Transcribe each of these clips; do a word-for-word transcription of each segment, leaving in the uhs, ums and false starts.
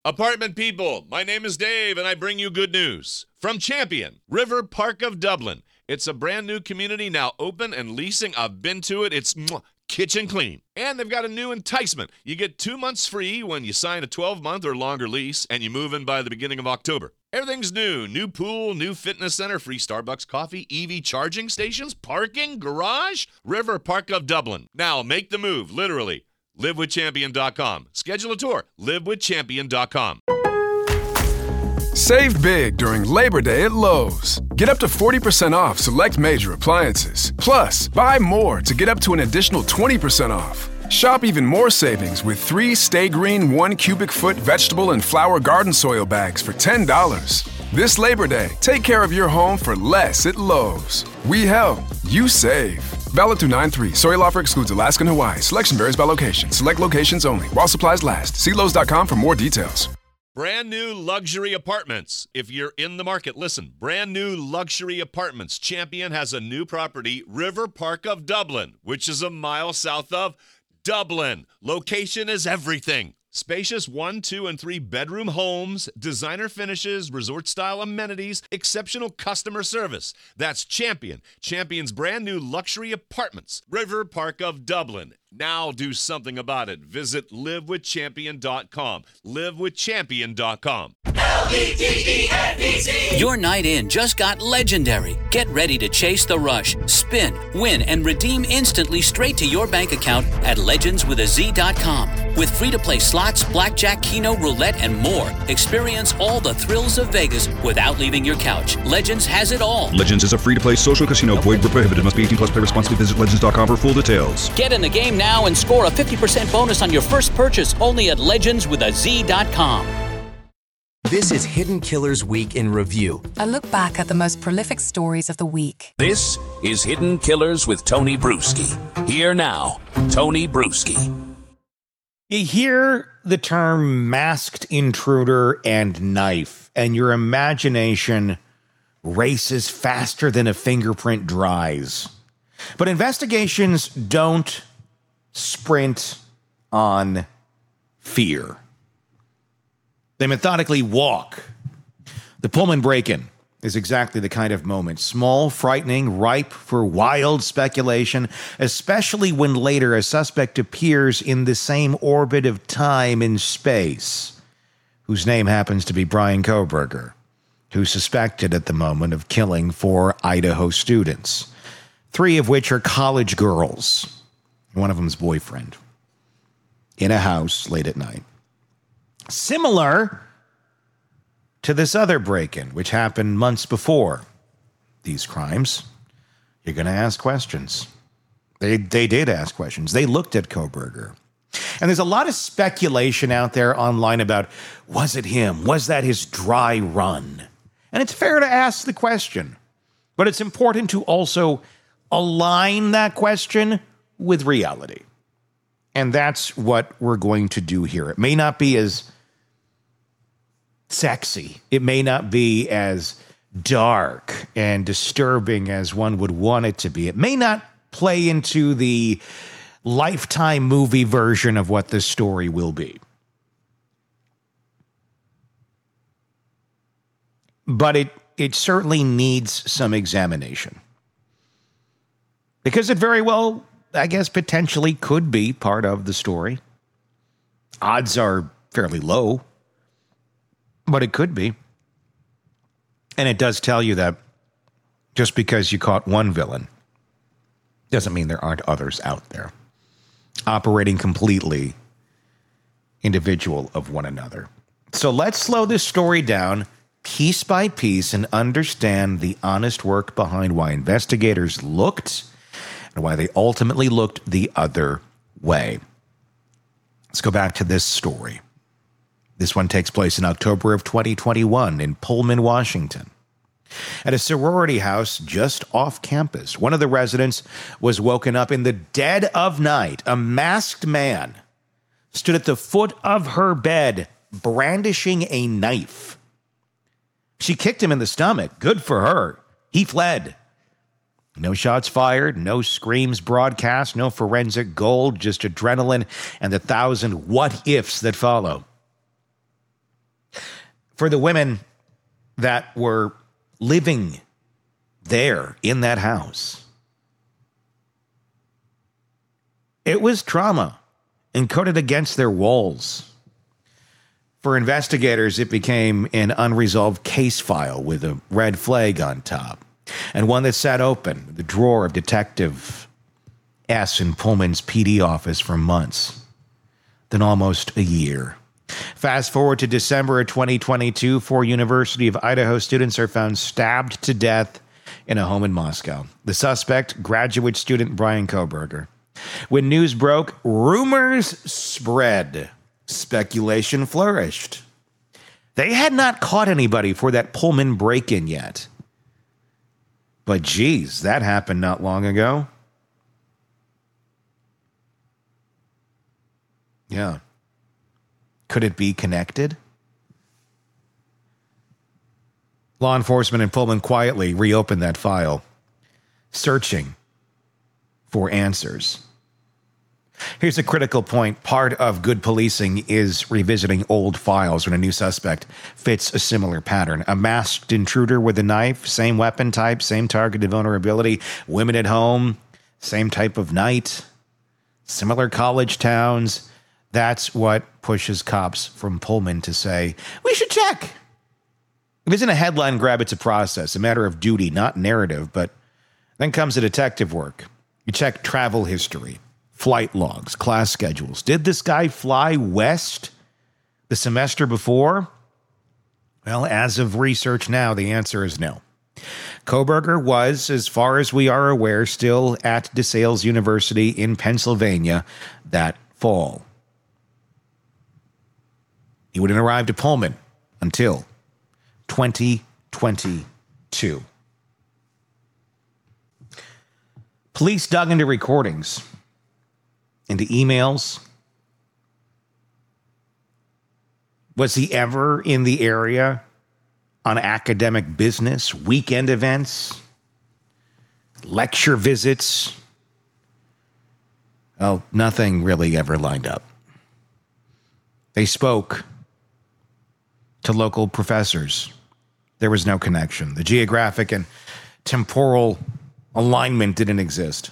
Apartment people, my name is Dave, and I bring you good news. From Champion, River Park of Dublin. It's a brand new community now open and leasing. I've been to it. It's mwah, kitchen clean. And they've got a new enticement. You get two months free when you sign a twelve-month or longer lease, and you move in by the beginning of October. Everything's new. New pool, new fitness center, free Starbucks coffee, E V charging stations, parking, garage. River Park of Dublin. Now make the move, literally. live with champion dot com. Schedule a tour. live with champion dot com. Save big during Labor Day at Lowe's. Get up to forty percent off select major appliances. Plus, buy more to get up to an additional twenty percent off. Shop even more savings with three Stay Green one cubic foot vegetable and flower garden soil bags for ten dollars. This Labor Day, take care of your home for less at Lowe's. We help, you save. Valid through nine three. Soil offer excludes Alaska and Hawaii. Selection varies by location. Select locations only. While supplies last. See Lowe's dot com for more details. Brand new luxury apartments. If you're in the market, listen. Brand new luxury apartments. Champion has a new property, River Park of Dublin, which is a mile south of Dublin. Location is everything. Spacious one, two, and three bedroom homes, designer finishes, resort-style amenities, exceptional customer service. That's Champion. Champion's brand new luxury apartments. River Park of Dublin. Now do something about it. Visit live with champion dot com. live with champion dot com. L E G E N D Z. Your night in just got legendary. Get ready to chase the rush, spin, win, and redeem instantly straight to your bank account at legends with a z dot com. With free-to-play slots, blackjack, keno, roulette, and more, experience all the thrills of Vegas without leaving your couch. Legends has it all. Legends is a free-to-play social casino. Void where prohibited. Must be eighteen plus. Play responsibly. Visit legends dot com for full details. Get in the game now and score a fifty percent bonus on your first purchase only at legends with a z dot com. This is Hidden Killers Week in Review. A look back at the most prolific stories of the week. This is Hidden Killers with Tony Bruschi. Here now, Tony Bruschi. You hear the term masked intruder and knife, and your imagination races faster than a fingerprint dries. But investigations don't sprint on fear. They methodically walk. The Pullman break-in is exactly the kind of moment. Small, frightening, ripe for wild speculation, especially when later a suspect appears in the same orbit of time and space, whose name happens to be Bryan Kohberger, who's suspected at the moment of killing four Idaho students, three of which are college girls, one of them's boyfriend, in a house late at night. Similar to this other break-in, which happened months before these crimes. You're going to ask questions. They they did ask questions. They looked at Kohberger. And there's a lot of speculation out there online about, was it him? Was that his dry run? And it's fair to ask the question. But it's important to also align that question with reality. And that's what we're going to do here. It may not be as sexy. It may not be as dark and disturbing as one would want it to be. It may not play into the Lifetime movie version of what this story will be. But it, it certainly needs some examination. Because it very well, I guess, potentially could be part of the story. Odds are fairly low, but it could be. And it does tell you that just because you caught one villain doesn't mean there aren't others out there operating completely individual of one another. So let's slow this story down piece by piece and understand the honest work behind why investigators looked and why they ultimately looked the other way. Let's go back to this story. This one takes place in October of twenty twenty-one in Pullman, Washington. At a sorority house just off campus, one of the residents was woken up in the dead of night. A masked man stood at the foot of her bed, brandishing a knife. She kicked him in the stomach. Good for her. He fled. No shots fired, no screams broadcast, no forensic gold, just adrenaline and the thousand what-ifs that follow. for the women that were living there in that house. It was trauma encoded against their walls. For investigators, it became an unresolved case file with a red flag on top, and one that sat open in the drawer of Detective S. in Pullman's P D office for months, then almost a year. Fast forward to December of twenty twenty-two, four University of Idaho students are found stabbed to death in a home in Moscow. The suspect, graduate student Brian Kohberger. When news broke, rumors spread. Speculation flourished. They had not caught anybody for that Pullman break-in yet. But geez, that happened not long ago. Yeah. Could it be connected? Law enforcement in Pullman quietly reopened that file, searching for answers. Here's a critical point. Part of good policing is revisiting old files when a new suspect fits a similar pattern. A masked intruder with a knife, same weapon type, same targeted vulnerability, women at home, same type of night, similar college towns. That's what pushes cops from Pullman to say, we should check. It isn't a headline grab, it's a process, a matter of duty, not narrative. But then comes the detective work. You check travel history, flight logs, class schedules. Did this guy fly west the semester before? Well, as of research now, the answer is no. Kohberger was, as far as we are aware, still at DeSales University in Pennsylvania that fall. He wouldn't arrive to Pullman until twenty twenty-two. Police dug into recordings, into emails. Was he ever in the area on academic business, weekend events, lecture visits? Well, nothing really ever lined up. They spoke to local professors. There was no connection. The geographic and temporal alignment didn't exist.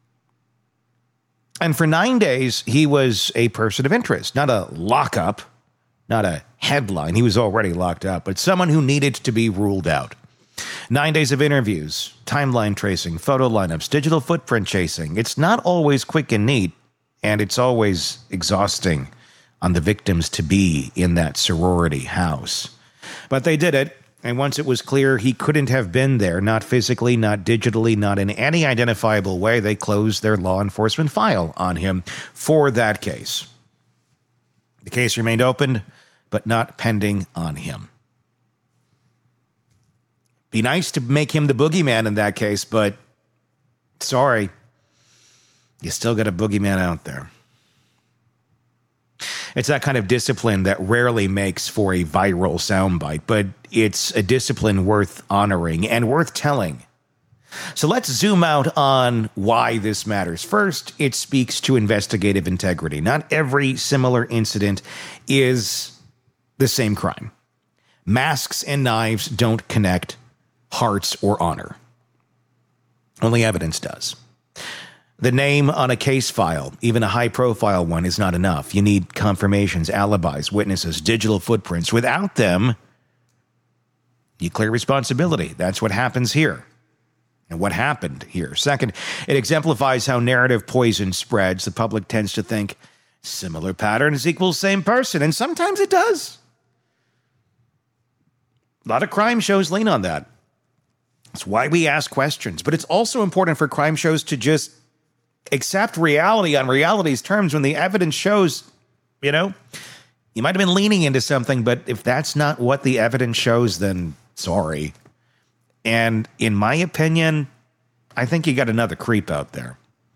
And for nine days, he was a person of interest, not a lockup, not a headline. He was already locked up, but someone who needed to be ruled out. Nine days of interviews, timeline tracing, photo lineups, digital footprint chasing. It's not always quick and neat, and it's always exhausting on the victims to be in that sorority house. But they did it, and once it was clear he couldn't have been there, not physically, not digitally, not in any identifiable way, they closed their law enforcement file on him for that case. The case remained open, but not pending on him. Be nice to make him the boogeyman in that case, but sorry, you still got a boogeyman out there. It's that kind of discipline that rarely makes for a viral soundbite, but it's a discipline worth honoring and worth telling. So let's zoom out on why this matters. First, it speaks to investigative integrity. Not every similar incident is the same crime. Masks and knives don't connect hearts or honor. Only evidence does. The name on a case file, even a high-profile one, is not enough. You need confirmations, alibis, witnesses, digital footprints. Without them, you clear responsibility. That's what happens here. And what happened here. Second, it exemplifies how narrative poison spreads. The public tends to think similar patterns equals same person, and sometimes it does. A lot of crime shows lean on that. That's why we ask questions. But it's also important for crime shows to just accept reality on reality's terms when the evidence shows, you know, you might have been leaning into something, but if that's not what the evidence shows, then sorry. And in my opinion, I think you got another creep out there.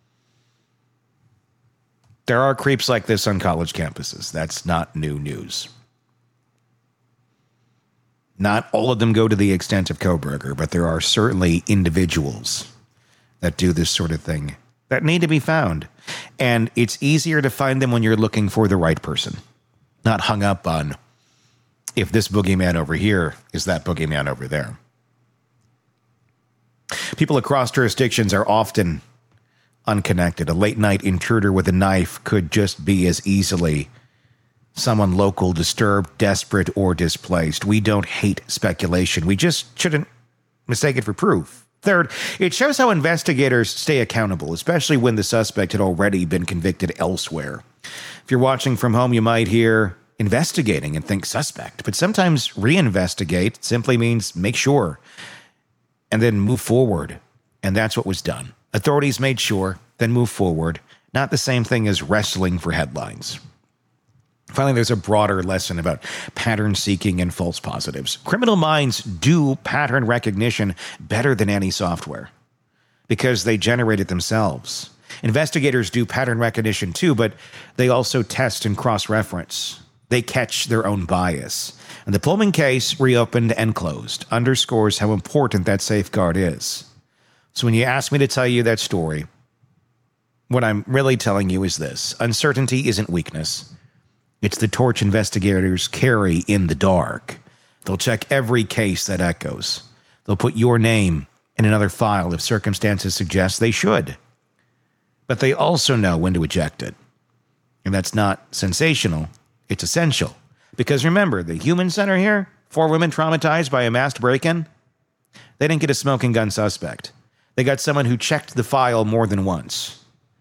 There are creeps like this on college campuses. That's not new news. Not all of them go to the extent of Kohberger, but there are certainly individuals that do this sort of thing that need to be found. And it's easier to find them when you're looking for the right person, not hung up on if this boogeyman over here is that boogeyman over there. People across jurisdictions are often unconnected. A late-night intruder with a knife could just be as easily someone local, disturbed, desperate, or displaced. We don't hate speculation. We just shouldn't mistake it for proof. Third, it shows how investigators stay accountable, especially when the suspect had already been convicted elsewhere. If you're watching from home, you might hear investigating and think suspect, but sometimes reinvestigate simply means make sure and then move forward. And that's what was done. Authorities made sure, then move forward. Not the same thing as wrestling for headlines. Finally, there's a broader lesson about pattern seeking and false positives. Criminal minds do pattern recognition better than any software because they generate it themselves. Investigators do pattern recognition too, but they also test and cross-reference. They catch their own bias. And the Pullman case, reopened and closed, underscores how important that safeguard is. So when you ask me to tell you that story, what I'm really telling you is this. Uncertainty isn't weakness. It's the torch investigators carry in the dark. They'll check every case that echoes. They'll put your name in another file if circumstances suggest they should. But they also know when to eject it. And that's not sensational. It's essential. Because remember, the human center here, four women traumatized by a masked break-in, they didn't get a smoking gun suspect. They got someone who checked the file more than once.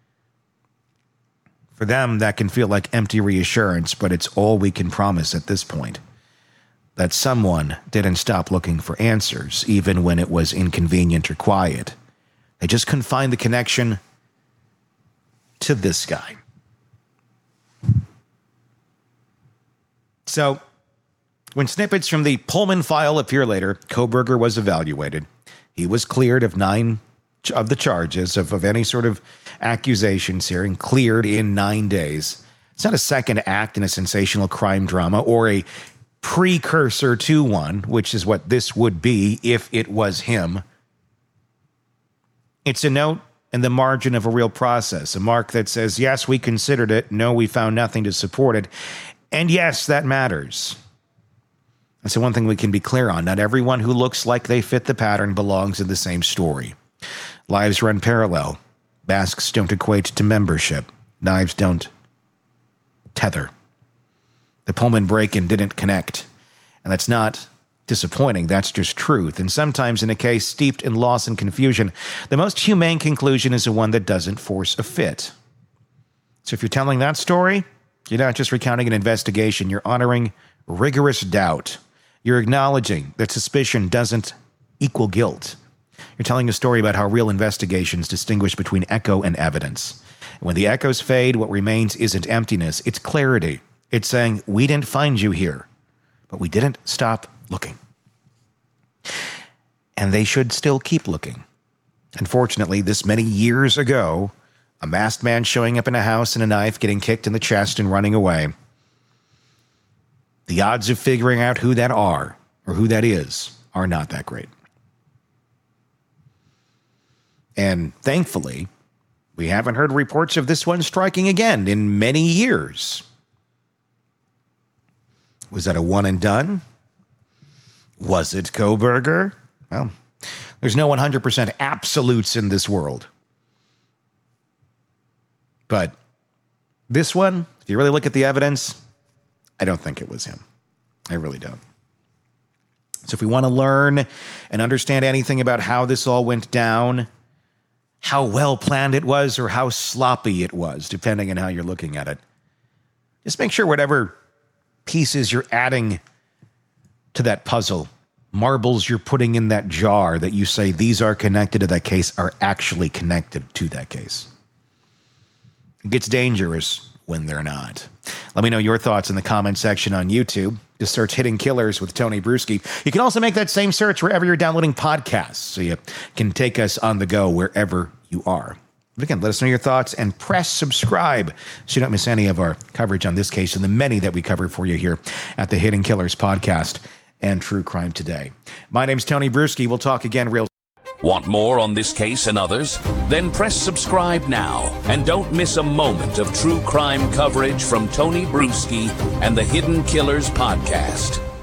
For them, that can feel like empty reassurance, but it's all we can promise at this point. That someone didn't stop looking for answers, even when it was inconvenient or quiet. They just couldn't find the connection to this guy. So, when snippets from the Pullman file appear later, Kohberger was evaluated. He was cleared of nine of the charges of, of any sort of accusations here and cleared in nine days. It's not a second act in a sensational crime drama or a precursor to one, which is what this would be if it was him. It's a note in the margin of a real process, a mark that says, yes, we considered it. No, we found nothing to support it. And yes, that matters. That's the one thing we can be clear on. Not everyone who looks like they fit the pattern belongs in the same story. Lives run parallel. Masks don't equate to membership. Knives don't tether. The Pullman break-in didn't connect. And that's not disappointing. That's just truth. And sometimes in a case steeped in loss and confusion, the most humane conclusion is the one that doesn't force a fit. So if you're telling that story, you're not just recounting an investigation. You're honoring rigorous doubt. You're acknowledging that suspicion doesn't equal guilt. You're telling a story about how real investigations distinguish between echo and evidence. And when the echoes fade, what remains isn't emptiness, it's clarity. It's saying, we didn't find you here, but we didn't stop looking. And they should still keep looking. Unfortunately, this many years ago, a masked man showing up in a house and a knife, getting kicked in the chest and running away. The odds of figuring out who that are, or who that is, are not that great. And thankfully, we haven't heard reports of this one striking again in many years. Was that a one and done? Was it Kohberger? Well, there's no one hundred percent absolutes in this world. But this one, if you really look at the evidence, I don't think it was him. I really don't. So if we want to learn and understand anything about how this all went down, how well planned it was or how sloppy it was, depending on how you're looking at it, just make sure whatever pieces you're adding to that puzzle, marbles you're putting in that jar that you say these are connected to that case, are actually connected to that case. It gets dangerous when they're not. Let me know your thoughts in the comment section on YouTube. Just search Hidden Killers with Tony Bruschi. You can also make that same search wherever you're downloading podcasts, so you can take us on the go wherever you are. But again, let us know your thoughts and press subscribe so you don't miss any of our coverage on this case and the many that we cover for you here at the Hidden Killers podcast and True Crime Today. My name's Tony Bruschi. We'll talk again real soon. Want more on this case and others? Then press subscribe now and don't miss a moment of true crime coverage from Tony Bruschi and the Hidden Killers podcast.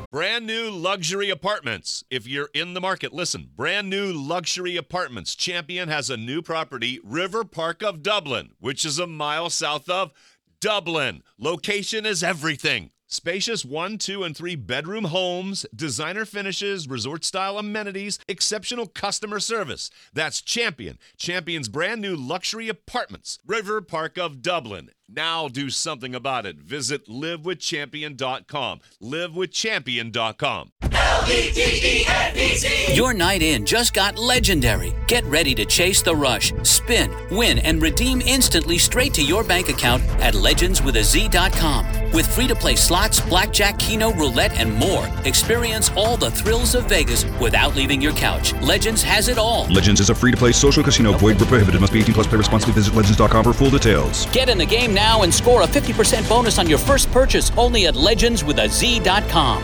Brand new luxury apartments. If you're in the market, listen. Brand new luxury apartments. Champion has a new property, River Park of Dublin, which is a mile south of Dublin. Location is everything. Spacious one, two, and three bedroom homes, designer finishes, resort-style amenities, exceptional customer service. That's Champion. Champion's brand new luxury apartments, River Park of Dublin. Now do something about it. Visit live with champion dot com. live with champion dot com. L E G E N D Z. Your night in just got legendary. Get ready to chase the rush, spin, win, and redeem instantly straight to your bank account at legends with a z dot com. With free-to-play slots, blackjack, keno, roulette, and more, experience all the thrills of Vegas without leaving your couch. Legends has it all. Legends is a free-to-play social casino. Void where prohibited. Must be eighteen plus. Play responsibly. Visit legends dot com for full details. Get in the game now and score a fifty percent bonus on your first purchase only at legends with a z dot com.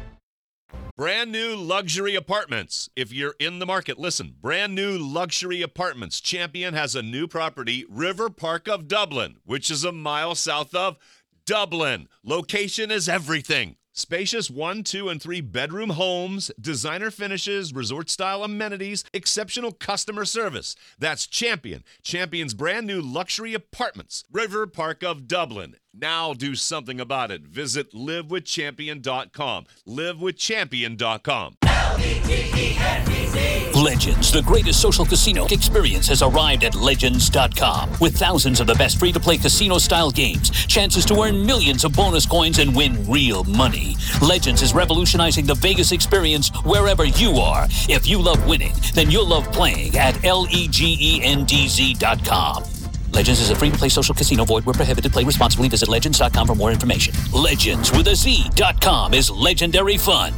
Brand new luxury apartments. If you're in the market, listen. Brand new luxury apartments. Champion has a new property, River Park of Dublin, which is a mile south of Dublin. Location is everything. Spacious one, two, and three bedroom homes, designer finishes, resort-style amenities, exceptional customer service. That's Champion. Champion's brand new luxury apartments, River Park of Dublin. Now do something about it. Visit live with champion dot com. live with champion dot com. L E G E N D Z. Legends, the greatest social casino experience, has arrived at legends dot com. With thousands of the best free-to-play casino-style games, chances to earn millions of bonus coins and win real money. Legends is revolutionizing the Vegas experience wherever you are. If you love winning, then you'll love playing at L E G E N D Z dot com. Legends is a free-to-play social casino. Void where prohibited. Play responsibly. Visit legends dot com for more information. Legends with a Z dot com is legendary fun.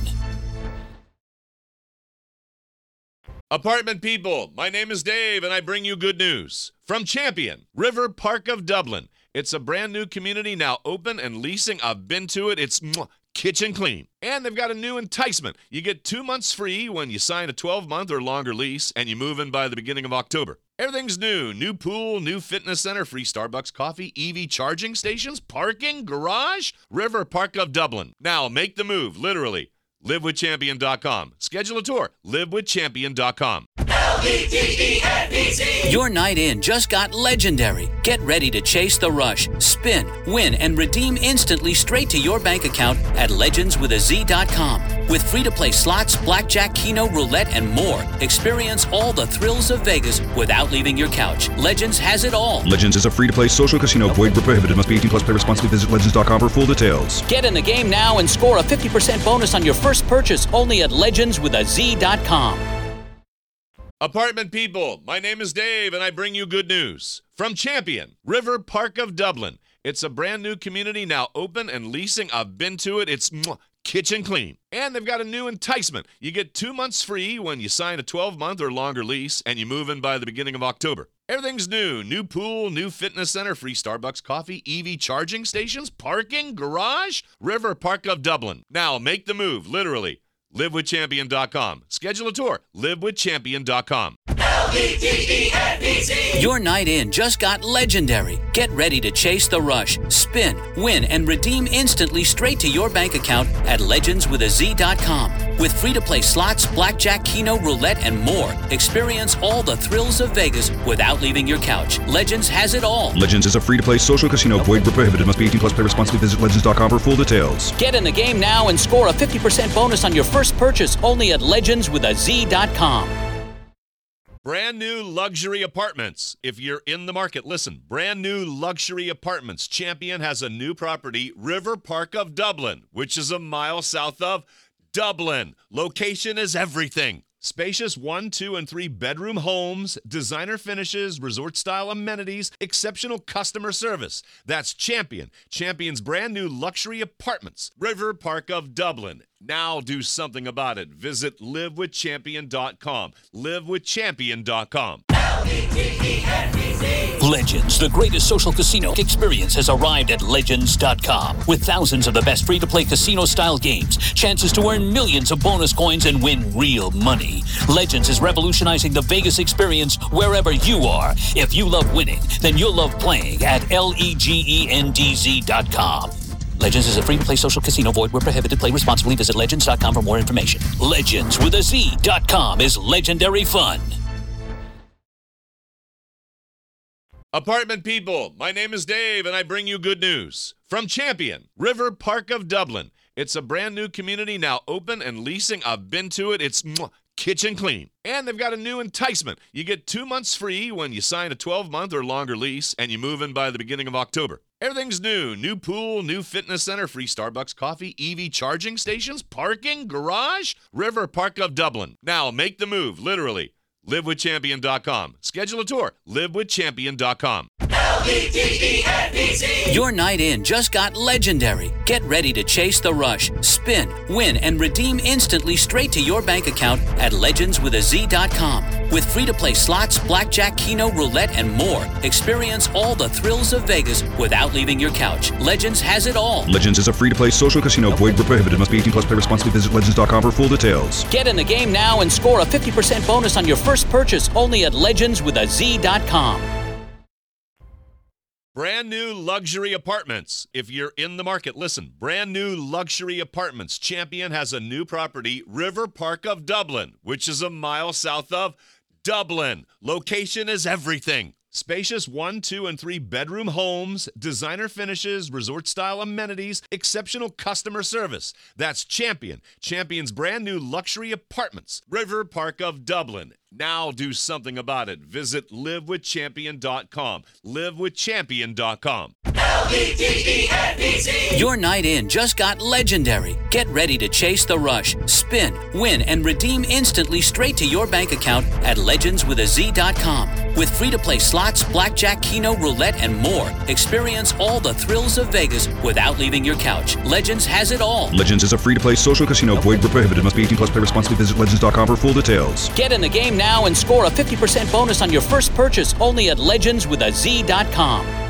Apartment people, my name is Dave, and I bring you good news. From Champion, River Park of Dublin. It's a brand new community now open and leasing. I've been to it. It's mwah, kitchen clean. And they've got a new enticement. You get two months free when you sign a twelve-month or longer lease, and you move in by the beginning of October. Everything's new. New pool, new fitness center, free Starbucks coffee, E V charging stations, parking, garage. River Park of Dublin. Now make the move, literally. live with champion dot com. Schedule a tour. live with champion dot com. L E G E N D Z. Your night in just got legendary. Get ready to chase the rush, spin, win, and redeem instantly straight to your bank account at legends with a z dot com. With free-to-play slots, blackjack, keno, roulette, and more, experience all the thrills of Vegas without leaving your couch. Legends has it all. Legends is a free-to-play social casino. Void where prohibited. Must be eighteen plus. Play responsibly. Visit legends dot com for full details. Get in the game now and score a fifty percent bonus on your first purchase only at legends with a z dot com. Apartment people, my name is Dave, and I bring you good news. From Champion, River Park of Dublin. It's a brand new community now open and leasing. I've been to it. It's mwah, kitchen clean. And they've got a new enticement. You get two months free when you sign a twelve-month or longer lease, and you move in by the beginning of October. Everything's new. New pool, new fitness center, free Starbucks coffee, E V charging stations, parking, garage. River Park of Dublin. Now make the move, literally. live with champion dot com. Schedule a tour. live with champion dot com. L E G E N D Z. Your night in just got legendary. Get ready to chase the rush, spin, win, and redeem instantly straight to your bank account at legends with a z dot com. With free-to-play slots, blackjack, keno, roulette, and more, experience all the thrills of Vegas without leaving your couch. Legends has it all. Legends is a free-to-play social casino. Void where prohibited. Must be eighteen plus. Play responsibly. Visit legends dot com for full details. Get in the game now and score a fifty percent bonus on your first purchase only at legends with a z dot com. Brand new luxury apartments. If you're in the market, listen. Brand new luxury apartments. Champion has a new property, River Park of Dublin, which is a mile south of Dublin. Location is everything. Spacious one, two, and three bedroom homes, designer finishes, resort-style amenities, exceptional customer service. That's Champion. Champion's brand new luxury apartments, River Park of Dublin. Now do something about it. Visit live with champion dot com. live with champion dot com. L E G E N D Z. Legends, the greatest social casino experience, has arrived at legends dot com. With thousands of the best free-to-play casino-style games, chances to earn millions of bonus coins and win real money. Legends is revolutionizing the Vegas experience wherever you are. If you love winning, then you'll love playing at L E G E N D Z dot com. Legends is a free-to-play social casino. Void where prohibited. Play responsibly. Visit legends dot com for more information. Legends with a Z dot com is legendary fun. Apartment people, my name is Dave, and I bring you good news. From Champion, River Park of Dublin. It's a brand new community now open and leasing. I've been to it. It's mwah, kitchen clean. And they've got a new enticement. You get two months free when you sign a twelve-month or longer lease, and you move in by the beginning of October. Everything's new. New pool, new fitness center, free Starbucks coffee, E V charging stations, parking, garage. River Park of Dublin. Now make the move, literally. live with champion dot com. Schedule a tour. live with champion dot com. L V T E N B C. Your night in just got legendary. Get ready to chase the rush, spin, win, and redeem instantly straight to your bank account at legends with a Z dot com. With free-to-play slots, blackjack, keno, roulette, and more, experience all the thrills of Vegas without leaving your couch. Legends has it all. Legends is a free-to-play social casino. Void where prohibited. Must be eighteen plus. Play responsibly. Visit legends dot com for full details. Get in the game now and score a fifty percent bonus on your first purchase only at legends with a Z dot com. Brand new luxury apartments. If you're in the market, listen. Brand new luxury apartments. Champion has a new property, River Park of Dublin, which is a mile south of Dublin. Location is everything. Spacious one, two, and three bedroom homes, designer finishes, resort-style amenities, exceptional customer service. That's Champion. Champion's brand new luxury apartments, River Park of Dublin. Now do something about it. Visit live with champion dot com. live with champion dot com. L V T E N B C. Your night in just got legendary. Get ready to chase the rush, spin, win, and redeem instantly straight to your bank account at legends with a Z dot com. With free-to-play slots, blackjack, keno, roulette, and more, experience all the thrills of Vegas without leaving your couch. Legends has it all. Legends is a free-to-play social casino. Void where prohibited. Must be eighteen plus. Play responsibly. Visit legends dot com for full details. Get in the game now and score a fifty percent bonus on your first purchase only at legends with a Z dot com.